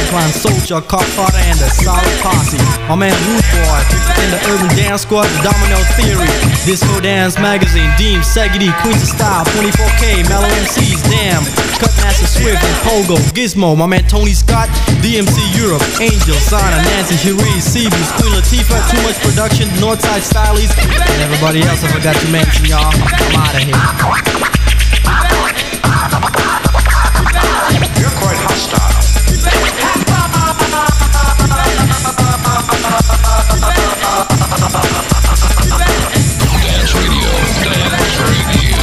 Incline Soldier, Cop Carter, and the Solid Posse. My man Rude Boy in the Urban Dance Squad, the Domino Theory, Disco Dance Magazine, Deem, Segedy, Queens of Style, 24K, Mellow MCs, Damn, Cutmaster Swift and Pogo, Gizmo, my man Tony Scott, DMC Europe, Angel, Sana, Nancy, Cherise, Seabees, Queen Latifah, Too Much Production, Northside Stylies, and everybody else I forgot to mention, y'all. I'm out of here. You're quite hostile. Dance Radio, Dance Radio.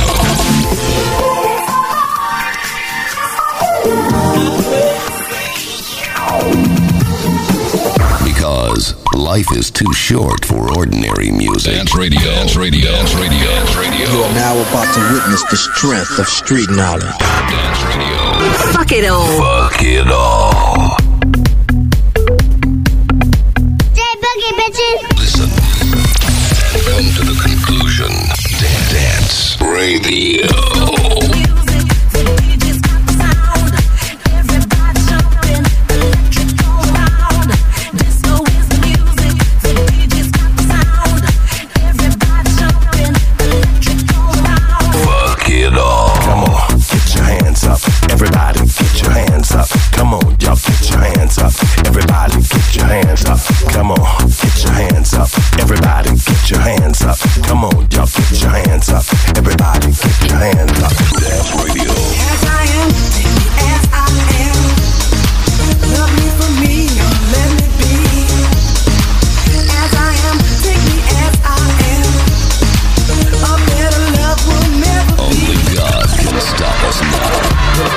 Because life is too short for ordinary music. Dance Radio, Dance Radio, Dance Radio, Dance Radio. You are now about to witness the strength of street knowledge. Dance Radio. Fuck it all. Fuck it all. J-Boogie, bitches. Listen and come to the conclusion. Dance Radio. Everybody get your hands up. Come on, y'all get your hands up. Everybody get your hands up. Come on, get your hands up. Everybody get your hands up. Come on, y'all get your hands up. Everybody get your hands up. Dance Radio. As I am, as I am. Love me for me, or let me be. As I am, take me as I am. A better love will never be. Only God can stop us now.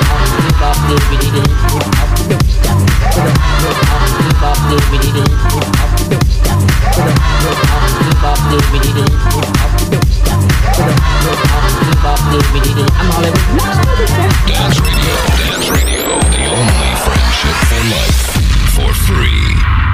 Dance Radio, Dance Radio, the only friendship for life, for free.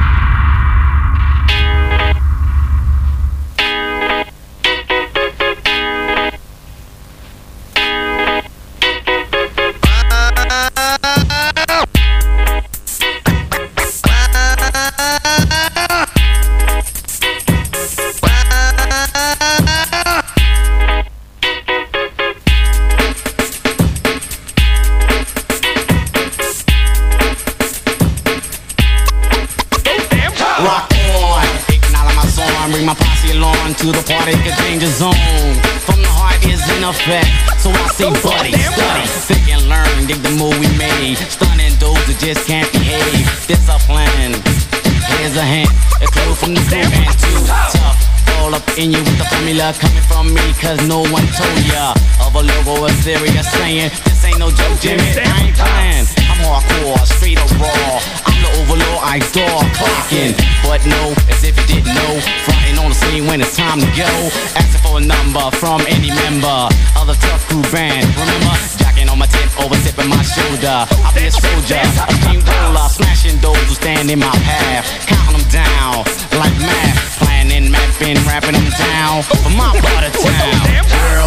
To the party, could change the zone. From the heart is in effect. So I say, buddy, study, think and learn. Dig the move we made. Stunning those who just can't behave. Discipline. Here's a hint. A clue from the group and too tough. All up in you with the formula coming from me. Cause no one told ya of a logo, a serious saying. This ain't no joke, Jimmy. I ain't playing. I'm hardcore, straight up raw. I'm the overlord, I adore clocking. But no, as if you didn't know. Frontin' on the scene when it's time to go. Asking for a number from any member of the tough crew band. Remember, jacking on my tip, over tipping my shoulder. I'll be a soldier, a steamroller, smashing those who stand in my path. Counting them down like math. Planning, mapping, rapping them down for my part of town. Girl.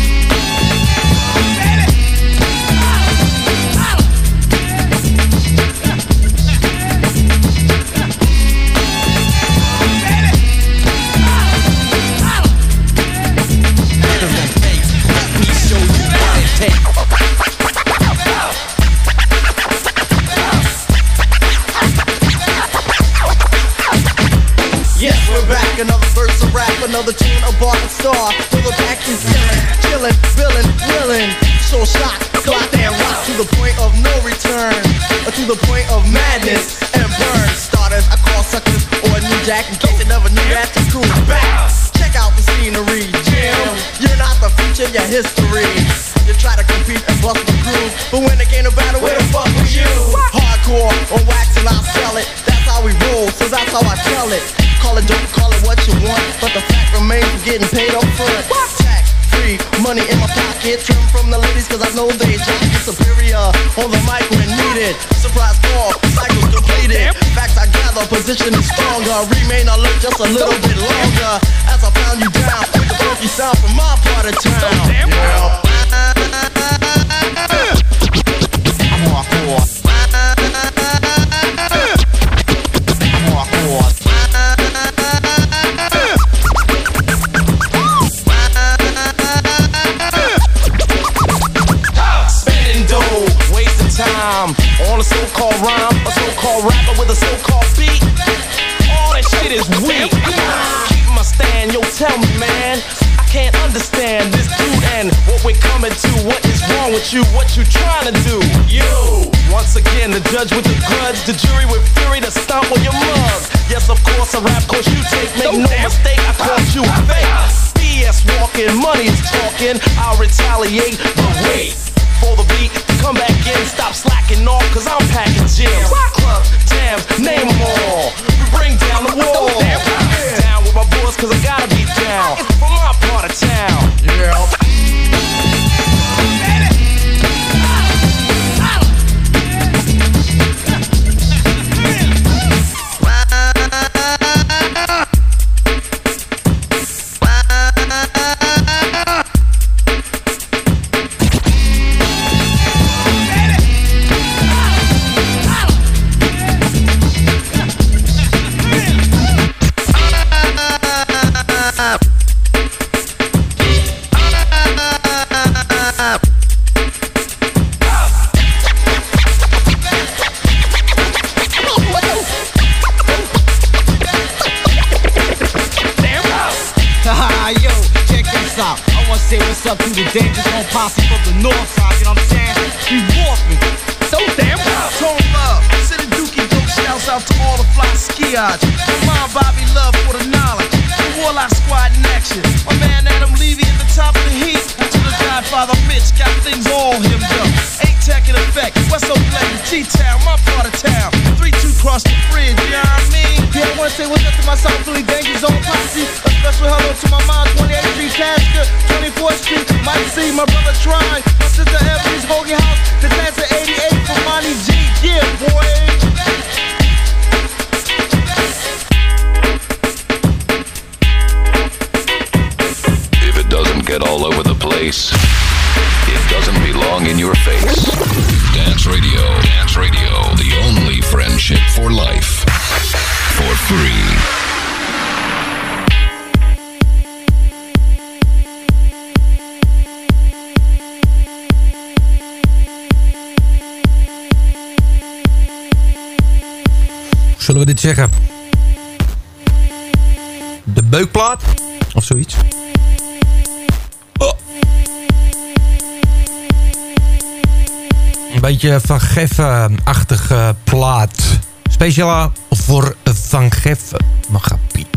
Another verse of rap, another tune, a bar and star. Till the back is chillin', willin', willing. So shock, clock and rock to the point of no return, to the point of madness and burn. Starters, I call suckers or a new jack in case you never knew that the crew is back. Check out the scenery, Jim. You're not the future, you're history. You try to compete and bust the groove, but when it came to battle, where the fuck was you? Hardcore on wax and I'll sell it. That's how we roll, so that's how I tell it. Call it, don't call it what you want, but the fact remains we're getting paid up front. Tax free, money in my pocket, trim from the ladies cause I know they jock is superior on the mic when needed. Surprise call, cycle's completed. Facts I gather, position is stronger. Remain alert just a little bit longer as I pound you down with the funky sound from my part of town. Yeah. I'm hardcore. so-called rhyme, a so-called rapper with a so-called beat. All that shit is weak. Keep my stand, yo, tell me, man. I can't understand this dude and what we're coming to. What is wrong with you? What you trying to do? You. Once again, the judge with the grudge, the jury with fury to stomp on your mug. Yes, of course, a rap course you take. Make no mistake, I called you fake. BS walking, money is talking. I'll retaliate, but wait for the beat to come back in. Stop slacking off, cause I'm packing gyms, clubs, jams, name them all. We bring down the wall. Down with my boys, cause I gotta be down from my part of town. Yeah. Say what's up to the Danger Zone posse from the north side, you know what I'm saying? We walking, so damn proud. Tone love, City Dookie dope shouts out to all the fly skiage. Mom, Bobby, love for the knowledge. The Warlock Squad in action. My man Adam Levy at the top of the heat. To the Godfather Mitch, got things all hemmed up. A-Tech in effect, West Oakland, G-Town, my part of town. 3-2 cross the bridge, you know what I mean? Yeah, I wanna say what's up to my South Philly Danger Zone posse. A special hello to my mom, 28th Street Tasker, 24th Street, Mike C, my brother Try, my sister Everly's Hoagie House, the dance at 88 for Monty G. Yeah, boy. If it doesn't get all over the place, it doesn't belong in your face. Dance Radio, the only friendship for life. For free. Zullen we dit zeggen? De beukplaat? Of zoiets? Oh. Een beetje Van Geffen-achtige plaat. Speciaal voor Van Geffen. Magapie.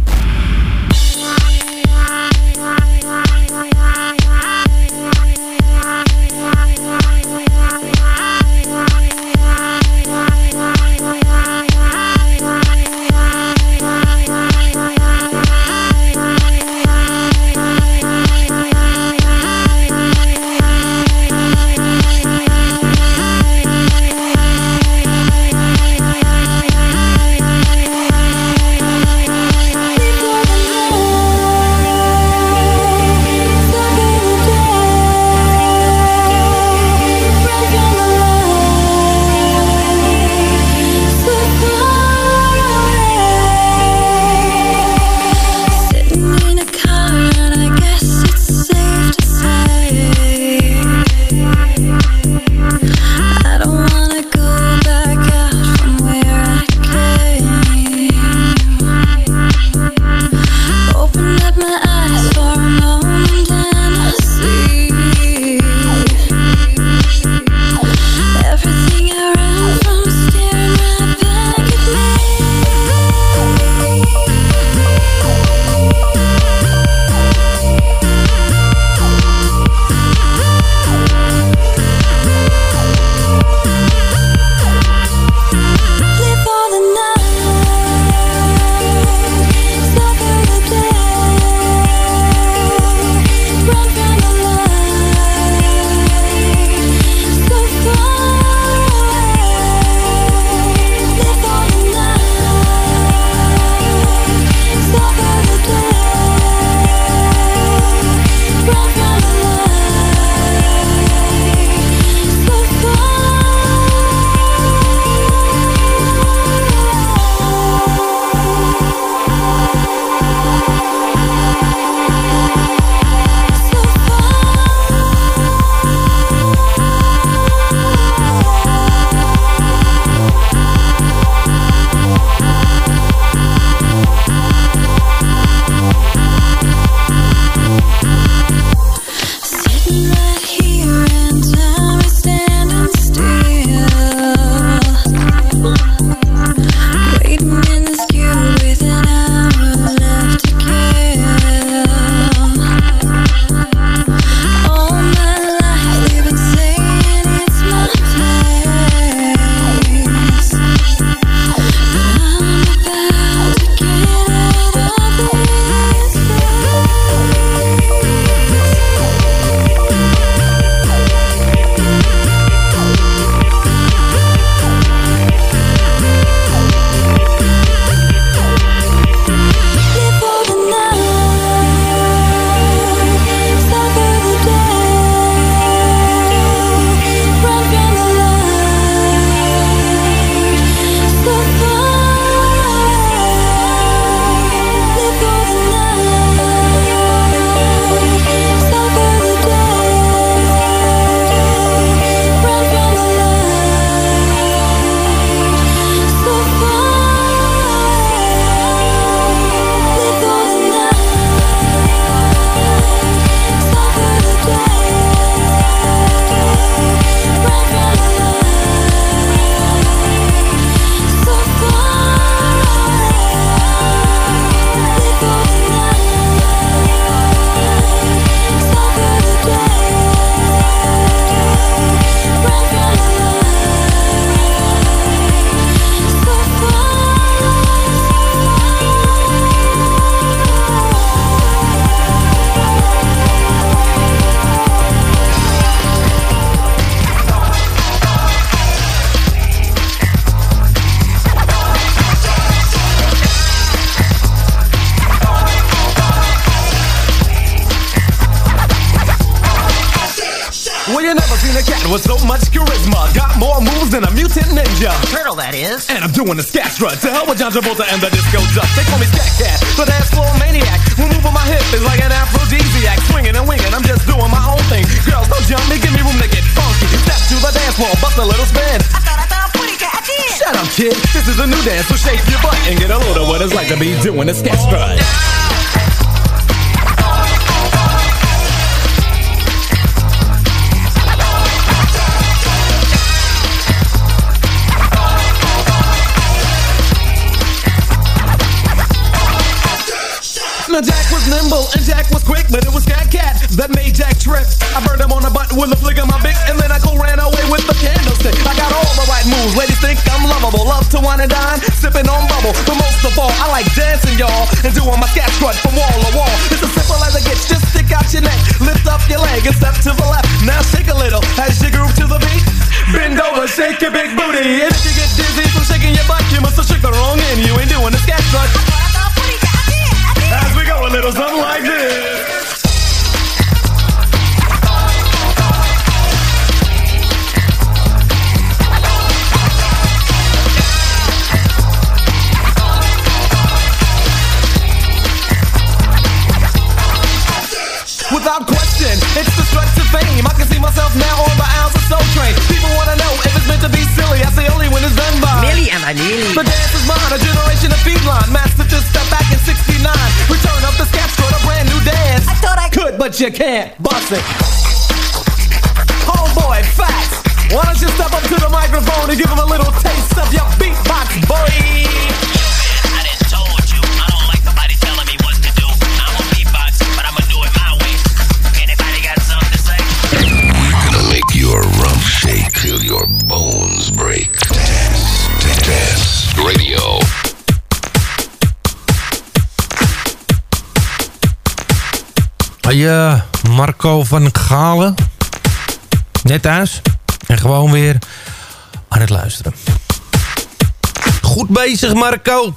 with so much charisma. Got more moves than a mutant ninja. Turtle, that is. And I'm doing the scat strut. To hell with John Travolta and the disco duck. They call me Scat Cat, the dance floor maniac. When moving my hip is like an aphrodisiac. Swinging and winging, I'm just doing my own thing. Girls, don't jump me, give me room to get funky. Step to the dance floor, bust a little spin. I thought, Pootie Cat, I did. Shut up, kid. This is a new dance, so shake your butt and get a load of what it's like to be doing the scat strut. Now Jack was nimble and Jack was quick, but it was Scat Cat that made Jack trip. I burned him on the butt with a flick of my bic, and then I ran away with the candlestick. I got all the right moves, ladies think I'm lovable. Love to wine and dine, sipping on bubble. But most of all, I like dancing, y'all, and doing my scat strut from wall to wall. It's as simple as it gets, just stick out your neck, lift up your leg and step to the left. Now shake a little as you groove to the beat. Bend over, shake your big booty. And if you get dizzy from shaking your butt, you must have shook the wrong end. You ain't doing the scat strut. As we go a little something like this. Without question, it's the strut to fame. I can see myself now on the aisles of Soul Train. People wanna know if it's meant to be silly. I say only when it's done by Millie and Vanilli. The dance is mine, a generation of feline. Mastered this step back in 69. Return of the scat strut, a brand new dance. I thought I could, but you can't. Bust it. Homeboy, facts. Why don't you step up to the microphone and give him a little taste of your beatbox, boy? Your rump shake till your bones break. Dance Radio. Marco van Galen. Net thuis. En gewoon weer aan het luisteren. Goed bezig, Marco.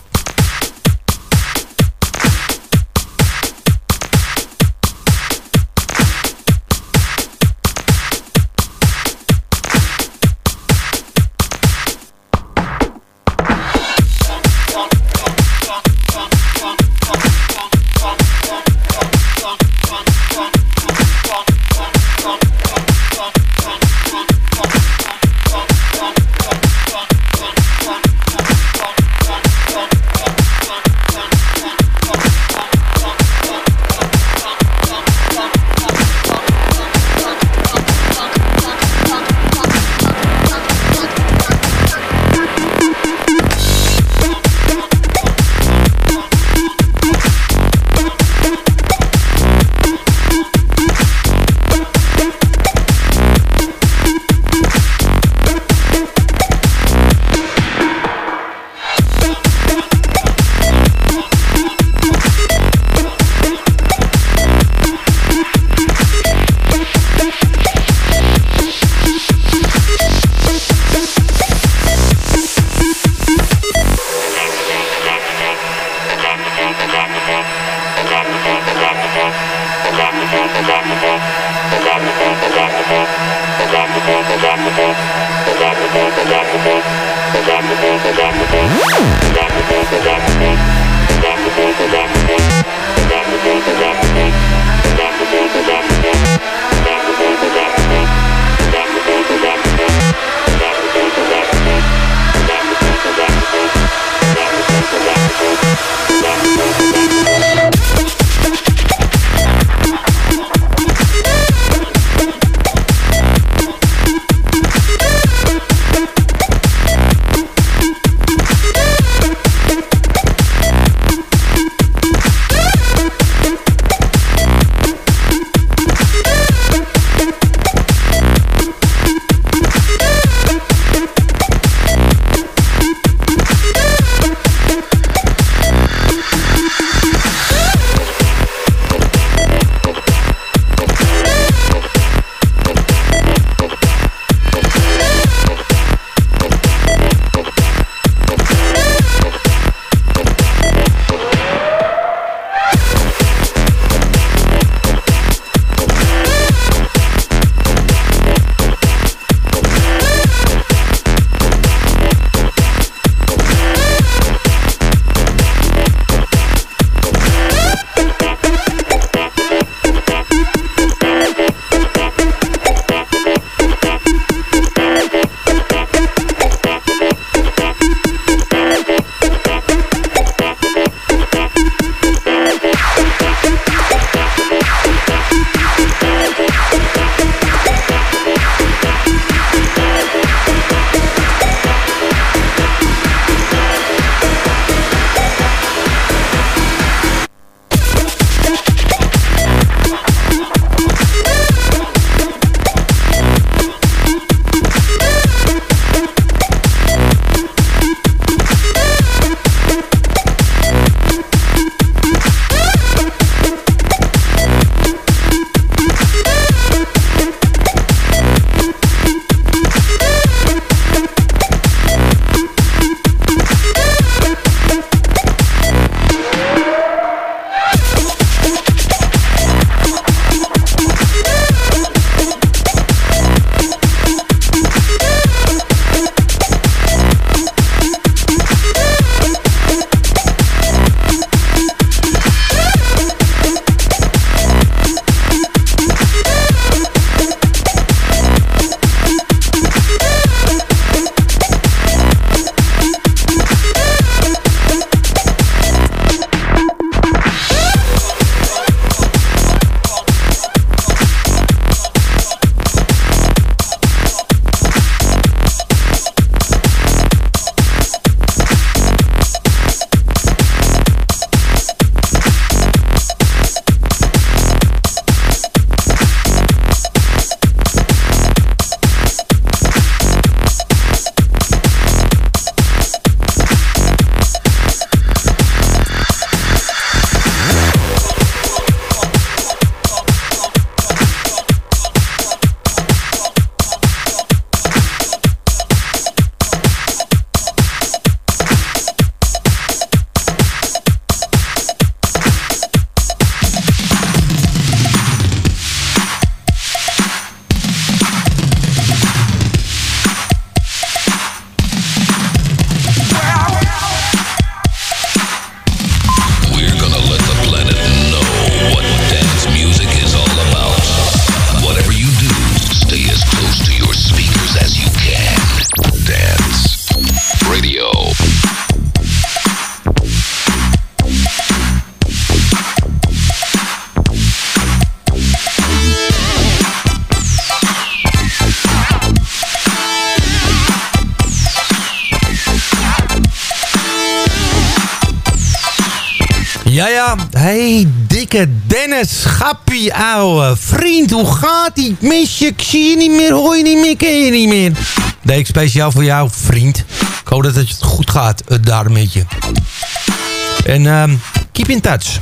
Ja. Hey, dikke Dennis, Schappie, ouwe vriend. Hoe gaat-ie? Ik mis je, ik zie je niet meer, hoor je niet meer, ken je niet meer. Deed ik speciaal voor jou, vriend. Ik hoop dat het goed gaat daar met je. En keep in touch.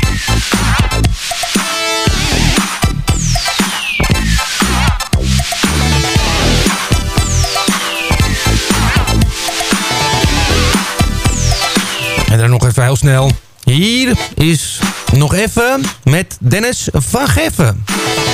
En dan nog even heel snel. Hier is nog even met Dennis van Geffen.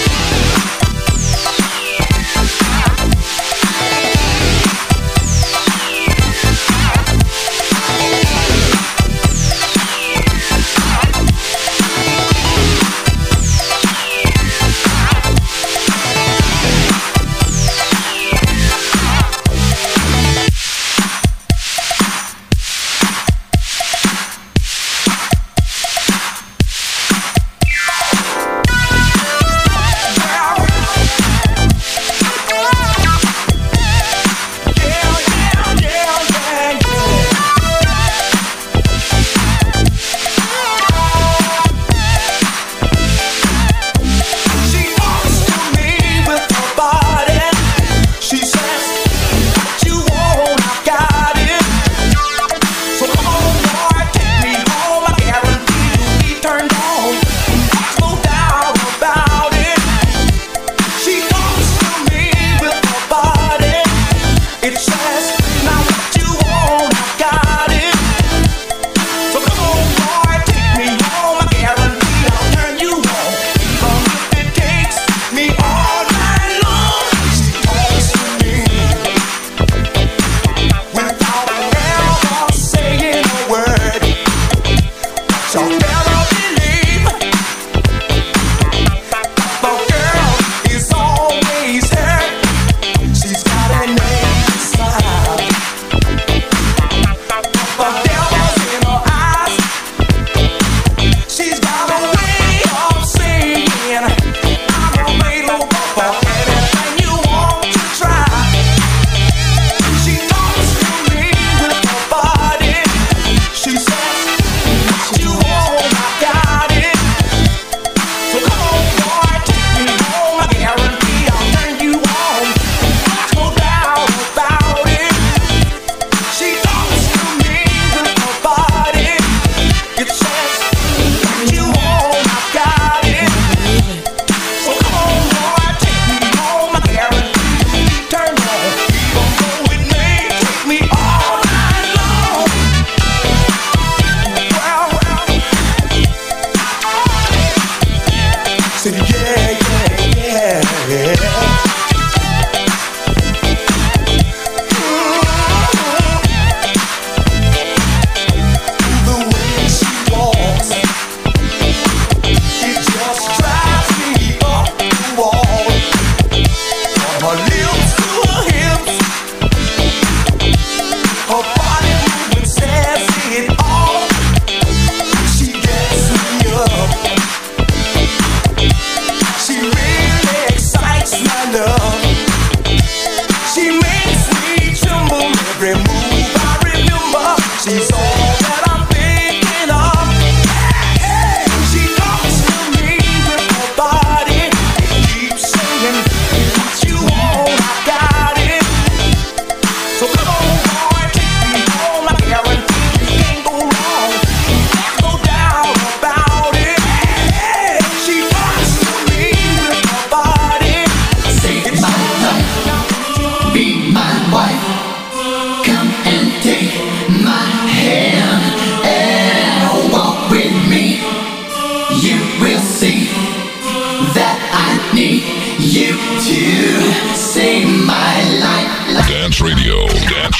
Dance Radio.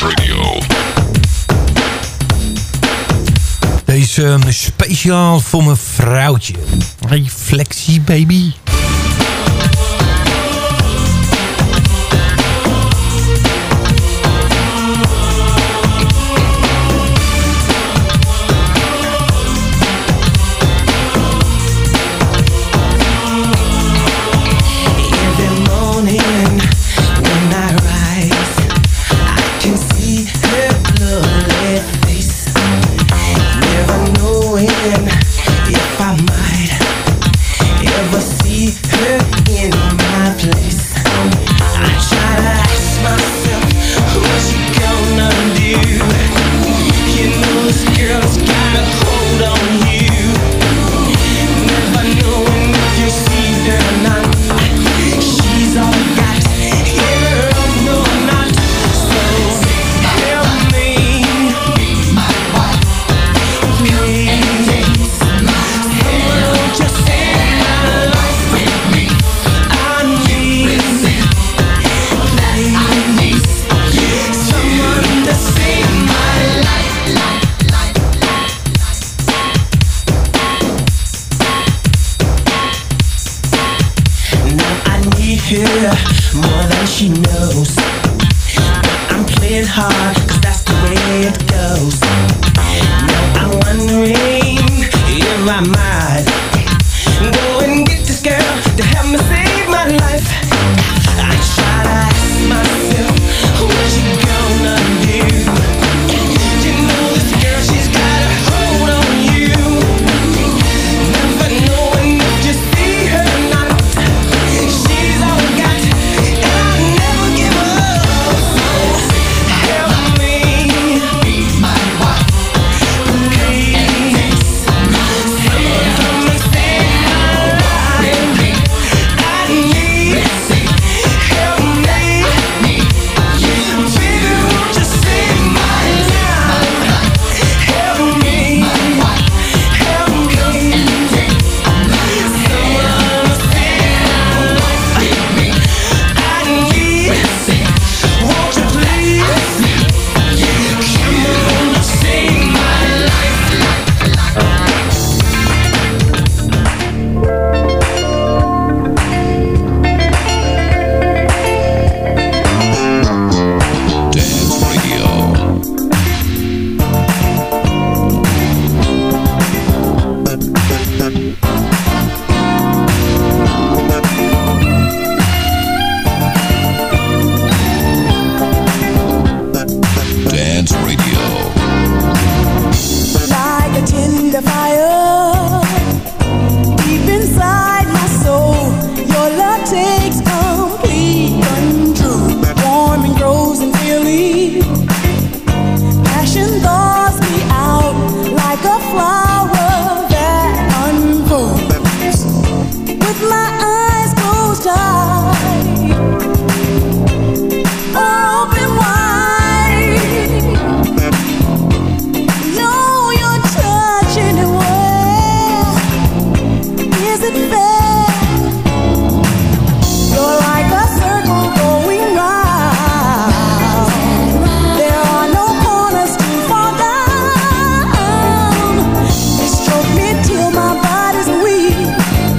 Deze speciaal voor mijn vrouwtje. Hey, flexie baby. Never knowing in the fire. Deep inside my soul, your love takes complete control. Warm and grows and feeling. Passion thaws me out like a flower that unfolds. With my eyes closed tight, open wide. Know you're touching it well. Is it fair? You're like a circle going round. There are no corners to fall down. You stroke me till my body's weak.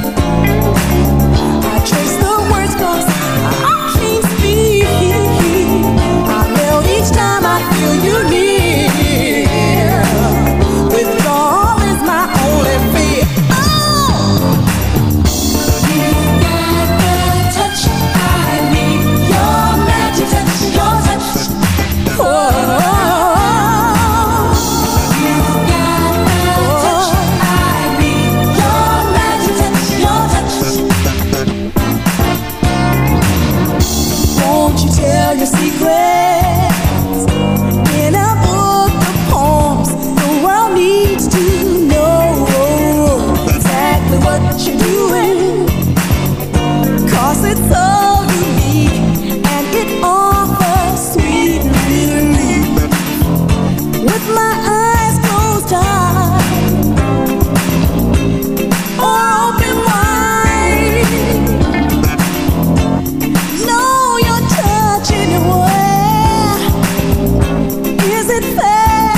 I trace the words 'cause I can't speak. I melt each time I feel you near. Withdrawal is my only fear. Oh, you got the touch I need. Your magic touch, your touch. Oh, you got the touch I need. Your magic touch, your touch. Won't you tell your secrets in a book of poems? The world needs to know exactly what you're doing. 'Cause it's so unique and it offers sweet relief. With my eyes closed tight, open wide. Know you're touching it well. Is it fair?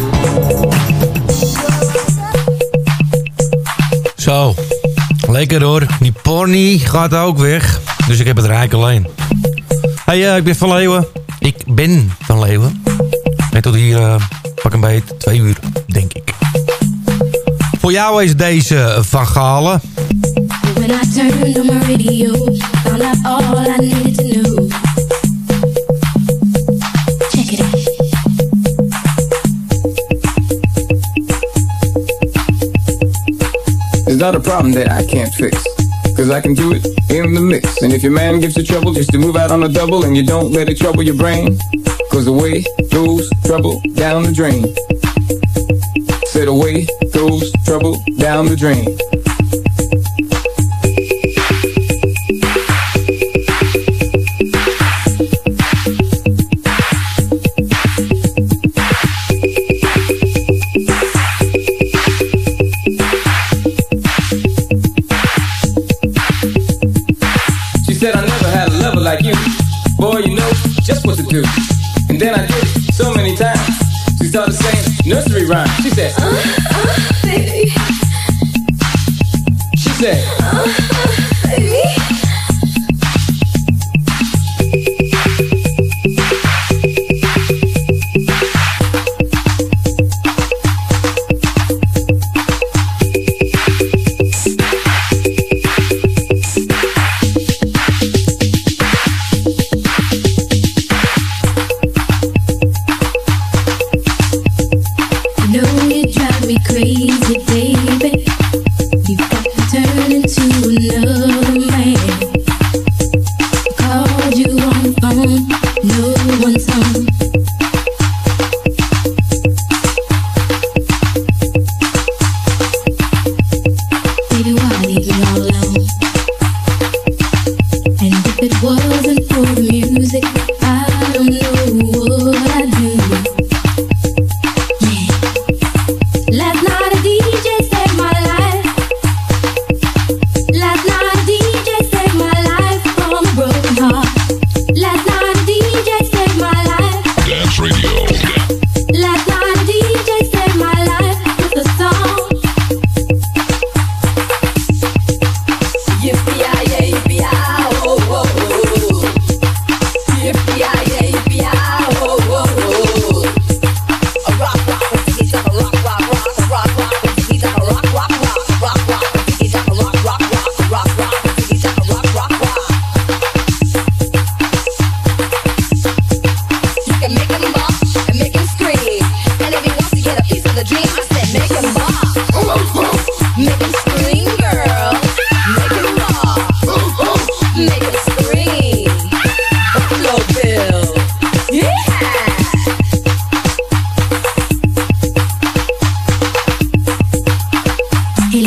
Zo, lekker hoor. Die pony gaat ook weg. Dus ik heb het rijk alleen. Hey, ik ben Van Leeuwen. Ik ben Van Leeuwen. En tot hier pak een beetje 2 uur, denk ik. Voor jou is deze Van Galen. When I turned on my radio, found out all I needed to know. Check it out. It's not a problem that I can't fix, 'cause I can do it in the mix. And if your man gives you trouble, just to move out on a double, and you don't let it trouble your brain, 'cause away goes trouble down the drain. Said away goes trouble down the drain. She said I never had a lover like you. Boy, you know just what to do. And then I did it so many times. She started saying nursery rhymes. She said, Baby. She said, Baby. You know you drive me crazy, baby. You've got to turn into another man.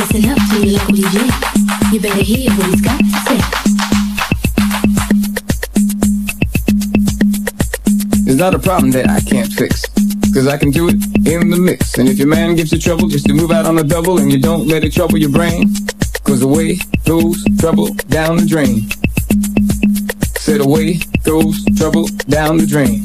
listen up to your local DJ. You better hear what he's got to say. It's not a problem that I can't fix, cause I can do it in the mix. And if your man gives you trouble, just to move out on a double, and you don't let it trouble your brain, cause away goes trouble down the drain. Said away goes trouble down the drain.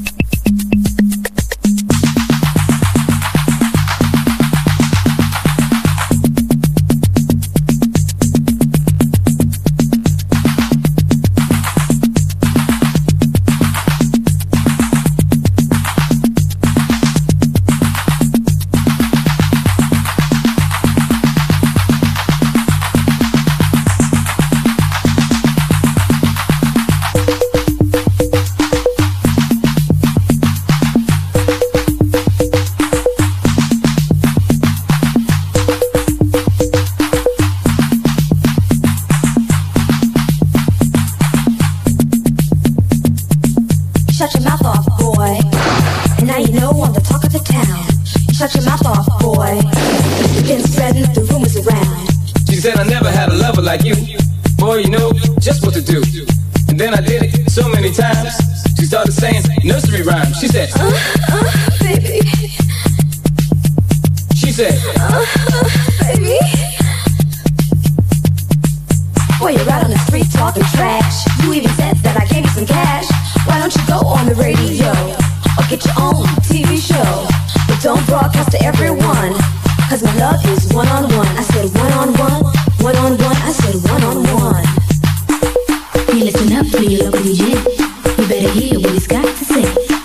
Shut your mouth off, boy. And now you know I'm the talk of the town. Shut your mouth off, boy. You've been spreading the rumors around. She said I never had a lover like you. Boy, you know just what to do. And then I did it so many times. She started saying nursery rhymes. She said, baby. She said, baby. Boy, you're out on the street talking trash. You even said that I gave you some cash. Why don't you go on the radio or get your own TV show? But don't broadcast to everyone, cause my love is one-on-one. I said one-on-one, one-on-one. I said one-on-one. You listen up to your local DJ. You better hear what he's got to say.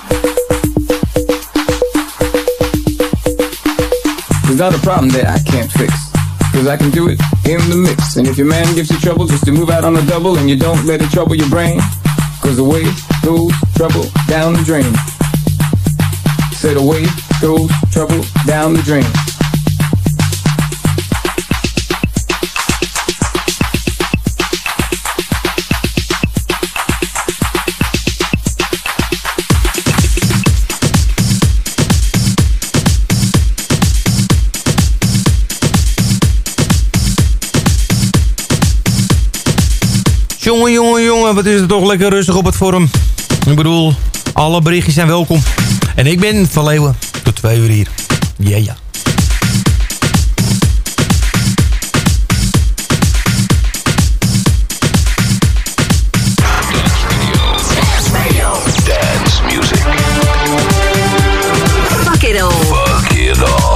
there's not a problem that I can't fix, cause I can do it in the mix. And if your man gives you trouble, just to move out on a double, and you don't let it trouble your brain, cause away goes trouble down the drain. Said away goes trouble down the drain. Jongen, wat is het toch lekker rustig op het forum. Ik bedoel, alle berichtjes zijn welkom. En ik ben Van Leeuwen, tot 2 uur hier. Ja. Dance music. Fuck it all. Fuck it all.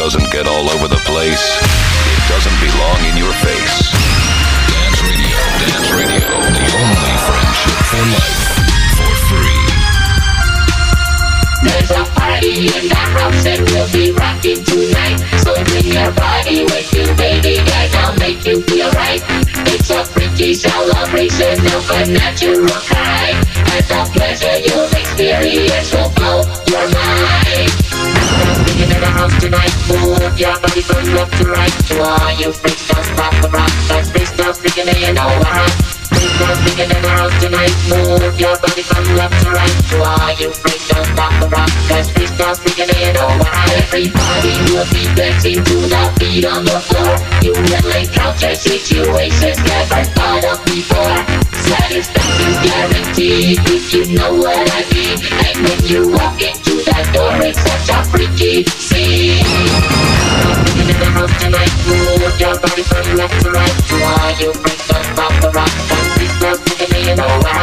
doesn't get all over the place, it doesn't belong in your face. Dance Radio, the only friendship for life, for free. There's a party in the house and we'll be rocking tonight. So bring your body with you, baby, and I'll make you feel right. It's a freaky celebration of a natural kind, and the pleasure you'll experience will blow your mind. Bring in the house tonight, move your body from left to right. To all you freaks, don't stop the rock, cause freaks don't freaking in over. Bring in the house tonight, move your body from left to right. To all you freaks, don't stop the rock, cause freaks don't freaking in over. Everybody will be dancing to the beat on the floor. You will encounter situations never thought of before. Satisfaction's guaranteed if you know what I mean. And when you walk into that door, it's such a freaky scene. Bring in the house tonight, move your body from left to right. To all you freaks, don't stop the rock, cause freaks don't freaking in over.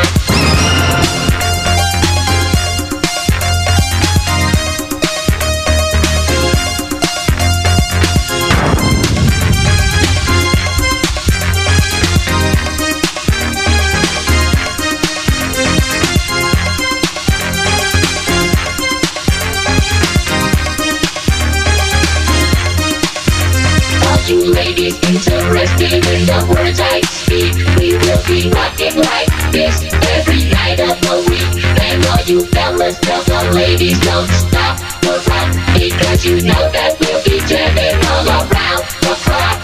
You ladies interested in the words I speak, we will be rocking like this every night of the week. And all you fellas, tell the ladies don't stop the rock, because you know that we'll be jamming all around the clock.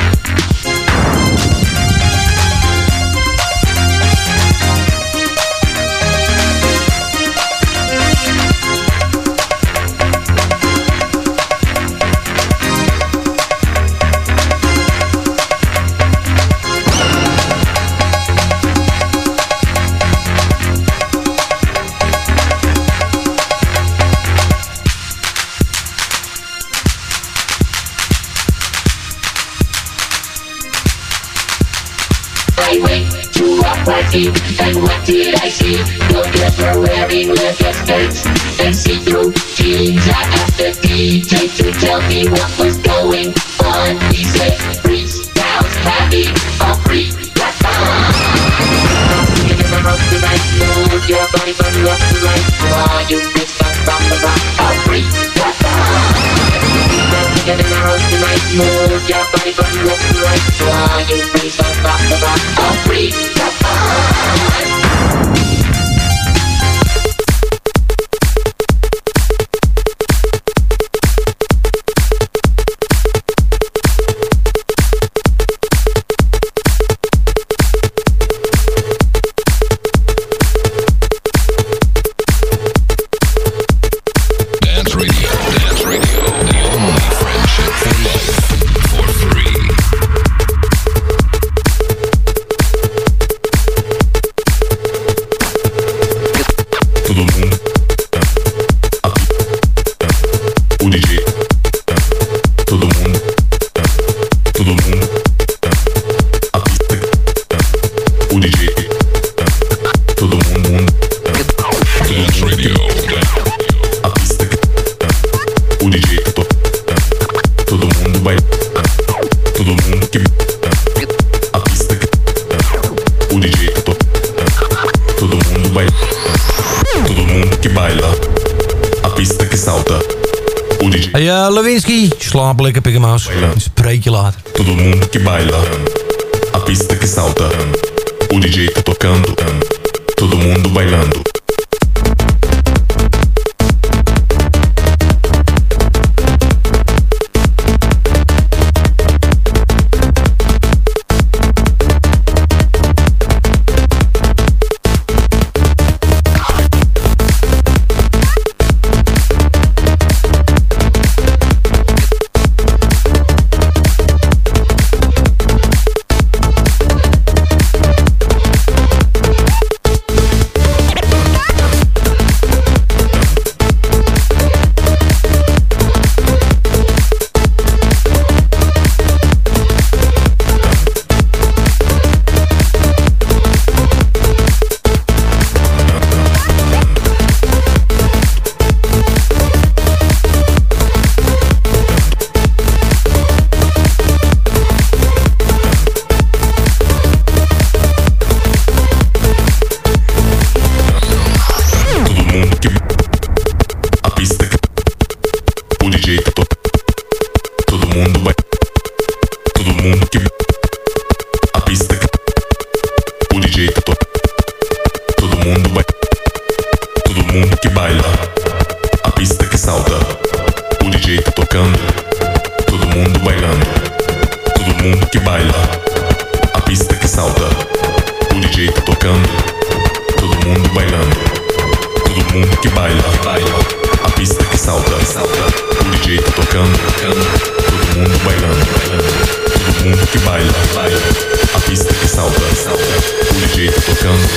I went to a party, and what did I see? The girls were wearing leather skirts and see-through jeans. I asked the DJ to tell me what was going on. He said, freestyle's having a free-a-thon. Bring it in the house tonight, move your body from left to right. All you bitch don't stop the rock, a free-a-thon. Bring it in the house tonight, move your body from left to right. All you bitch don't stop the rock, a free-a-thon. Hey, Lewinsky, slaap lekker, Pikkenmaus. Spreek je later. Todo mundo que baila, a pista que salta, o DJ tá tocando, todo mundo bailando. mundo vai. Todo mundo que a pista que o DJ tá tocando. Todo mundo vai. Todo mundo que baila. A pista que salta. O DJ tá tocando. Todo mundo bailando. Todo mundo que baila. A pista que salta. O DJ tá tocando. Todo mundo bailando. Todo mundo que baila. A pista que salta. O DJ tá tocando. Todo mundo bailando. Todo mundo que baila. A pista que salta. O DJ tá tocando.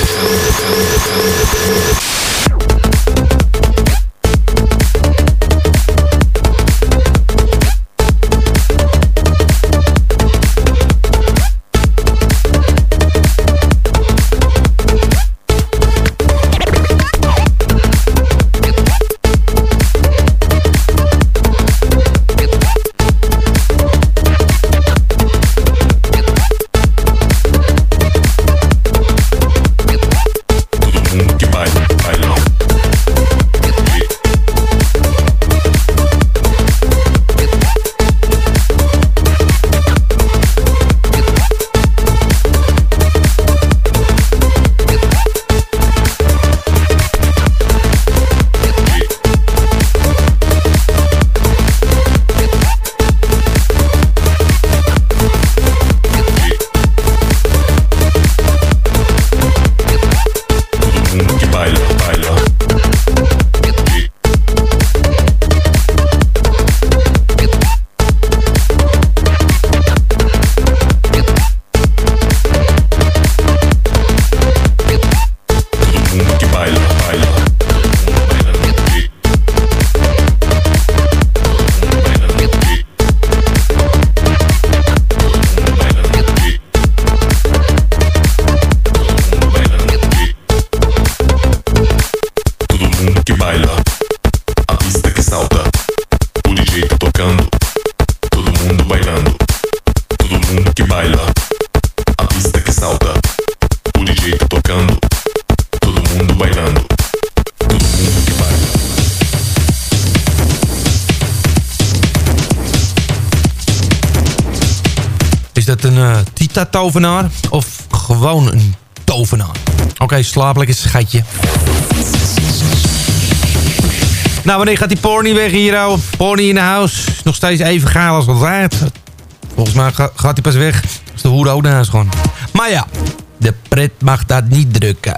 Is dat een Tita-tovenaar of gewoon een tovenaar? Oké, slaap lekker schatje. Nou, wanneer gaat die Porny weg hier, ouwe? Porny in de house. Is nog steeds even gaal als wat waard. Volgens mij gaat hij pas weg als de hoer ook naar huis gewoon. Maar ja, de pret mag dat niet drukken.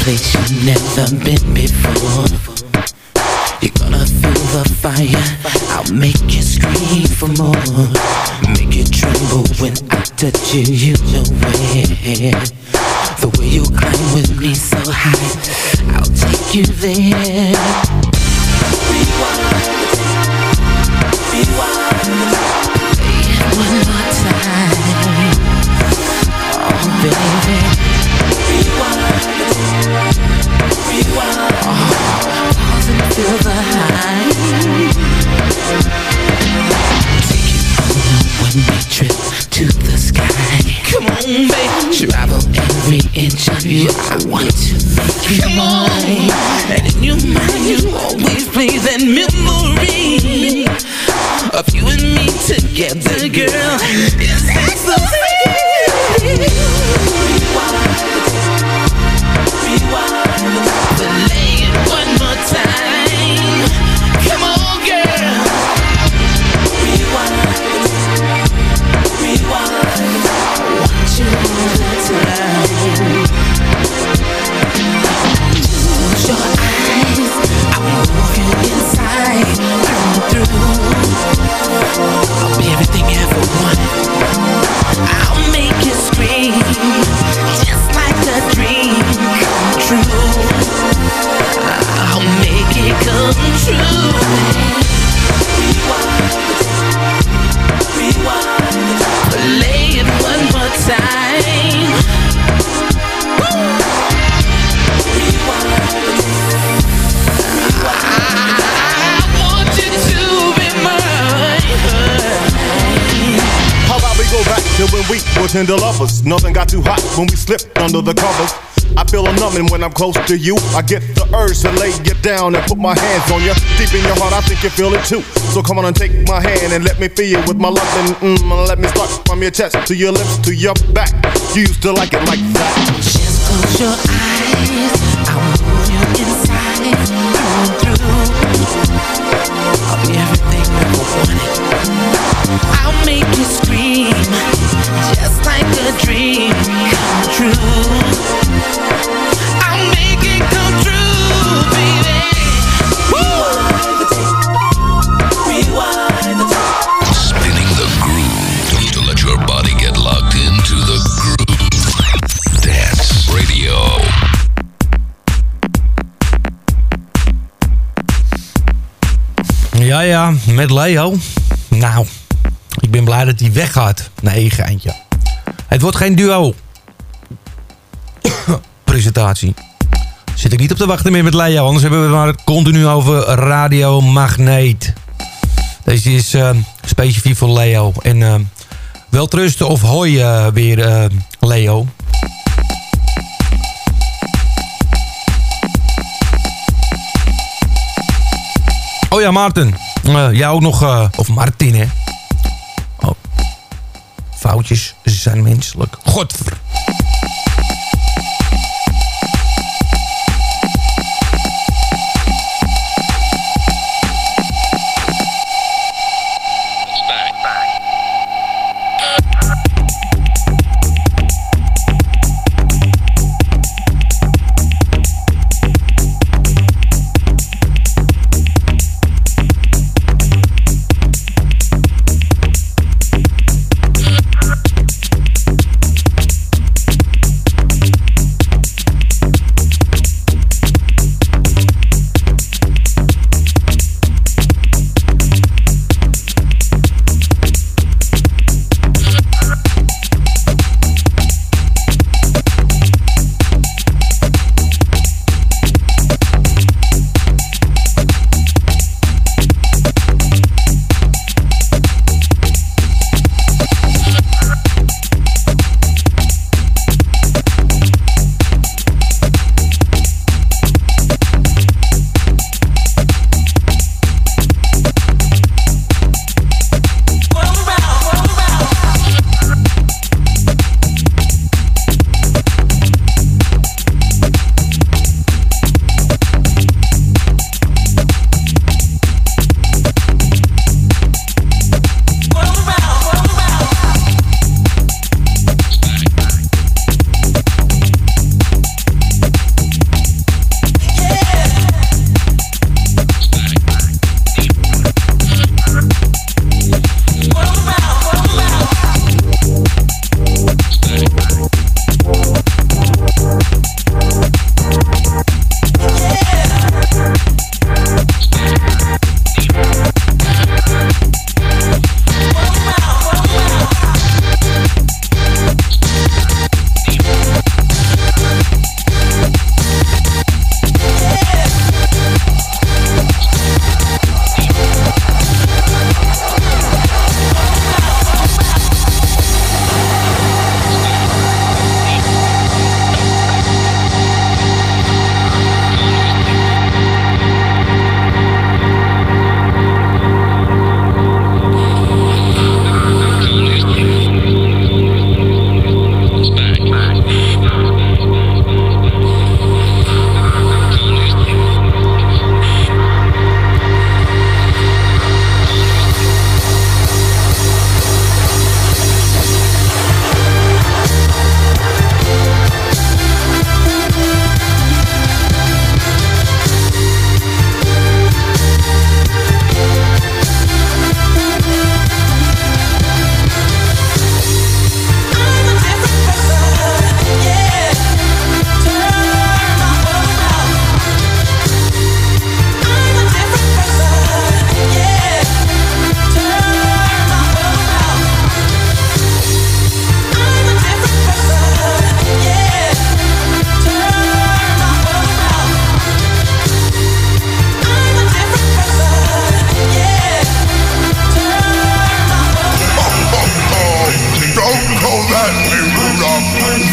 place you've never been before. You're gonna feel the fire, I'll make you scream for more. Make you tremble when I touch you, you know where. The way you climb with me so high, I'll take you there. Rewind, one more time. Oh baby, rewind. Pause and feel the high. Take you on a one-way trip to the sky. Come on, baby. Travel every inch of you. I want to make you mine. And in your mind, you always play that memory of you and me together, girl. Is that so sweet? Rewind, play it one more time. Come on, girl. Rewind. Want you all the time. Close your eyes, I will move you inside, through. I'll be everything you ever wanted. I'll make you scream, just like a dream come true. I'll make it come true. Rewind, play it one more time. I want you to be mine. How about we go back to when we were tender lovers? Nothing got too hot when we slipped under the covers. I feel a numbing when I'm close to you. I get the urge to lay you down and put my hands on you. Deep in your heart, I think you feel it too. So come on and take my hand and let me feel you with my loving. Let me start from your chest to your lips to your back. You used to like it like that. Just close your eyes, I'll move you inside, through. I'll be everything you ever wanted. I'll make you scream, just like a dream come true. I'll make it come true, baby. Rewind. Spinning the groove to let your body get locked into the groove. Dance Radio. Ja, met Leo. Nou, ik ben blij dat hij weggaat. Nee, geintje. Het wordt geen duo. Presentatie. Zit ik niet op te wachten meer met Leo. Anders hebben we het continu over Radio Magneet. Deze is specifiek voor Leo. En wel trusten of hoi weer Leo. Oh ja, Maarten. Jij ook nog... of Martin, hè? Oh. Foutjes zijn menselijk. Godver...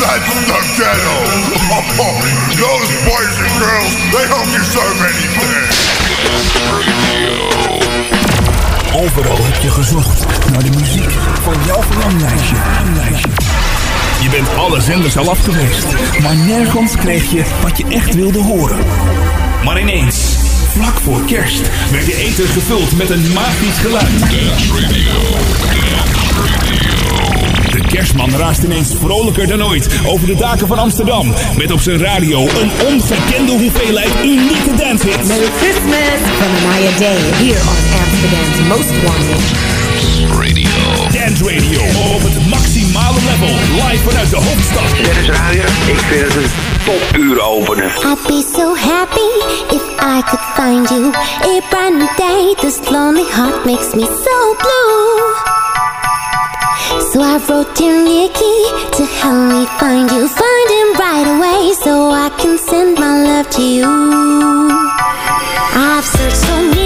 That's the ghetto. Those boys and girls, they help you so many things. Overal heb je gezocht naar de muziek van jouw verlanglijstje. Je bent alle zenders al af geweest, maar nergens kreeg je wat je echt wilde horen. Maar ineens, vlak voor kerst, werd je ether gevuld met een magisch geluid. Dance Radio. De kerstman raast ineens vrolijker dan ooit over de daken van Amsterdam. Met op zijn radio een ongekende hoeveelheid unieke dancehits. Merry Christmas from Amaya Day here on Amsterdam's Most Wanted. Dance Radio op het maximale level, live vanuit de hoofdstad. Dit is radio. Ik vind het een topuur opener. I'd be so happy if I could find you. A brand new day, this lonely heart makes me so blue. So I wrote dear Nicky to help me find you. Find him right away so I can send my love to you. I've searched so many